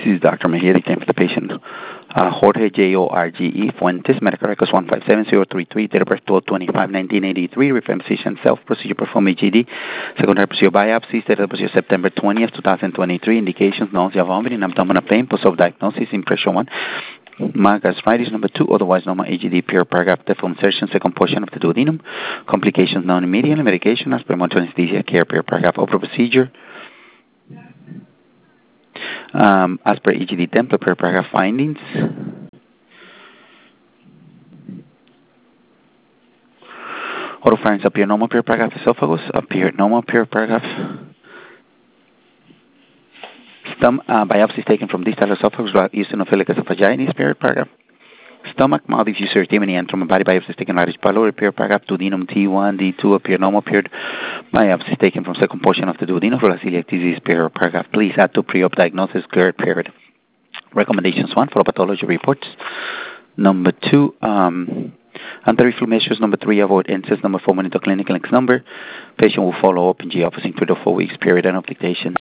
is Dr. Mejia, claim for the patient. Jorge, Jorge Fuentes, medical records 157033, date of birth 12/25/1983, reference physician, self-procedure, perform EGD, secondary procedure biopsy, date of procedure September 20th, 2023, indications, nausea, vomiting, abdominal pain, post-op diagnosis, impression 1, mild gastritis, number 2, otherwise normal EGD, pure paragraph, depth insertion, second portion of the duodenum, complications known immediately, medication, as per anesthesia, care, pure paragraph, over procedure, as per EGD template, per paragraph findings. Oropharynx appear normal, per paragraph. Esophagus appear normal, per paragraph. Biopsies taken from distal esophagus eosinophilic esophagitis, per paragraph. Stomach, mouth, diffuse erythema, and from body biopsies taken right pylori, per paragraph. Duodenum T1, D2 appear normal, per biopsies taken from second portion of the duodenum for celiac disease, per paragraph. Please add to pre-op diagnosis, GERD, period. Recommendations 1, for pathology reports. Number 2, anti-reflux measures. Number 3, avoid incest. Number 4, monitor clinical X number. Patient will follow up in G office in 3 to 4 weeks, period, and of dictation.